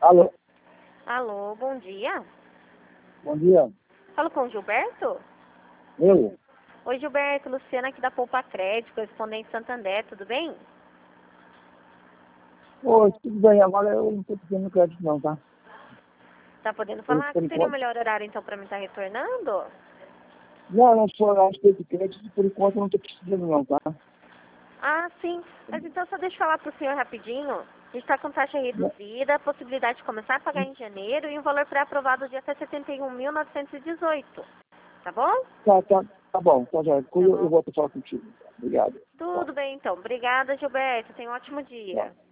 Alô, Alô, bom dia. bom dia. Falo com o Gilberto? Eu? Oi, Gilberto, Luciana aqui da Poupa Crédito, correspondente Santander, tudo bem? Oi, tudo bem, agora eu não estou pedindo crédito não, tá? Tá podendo Por, falar por que seria o enquanto. melhor horário então para mim estar retornando? Não, não sou a respeito de crédito, por enquanto eu não estou precisando não, tá? Ah, sim. Mas então só deixa eu falar pro senhor rapidinho. A gente está com taxa reduzida, possibilidade de começar a pagar em janeiro e um valor pré-aprovado de até 71.918. Tá bom? Tá bom, tá já. Tá Eu bom. volto a falar contigo. Obrigado. Tchau. Tudo bem então. Obrigada, Gilberto. Tenha um ótimo dia. Tchau.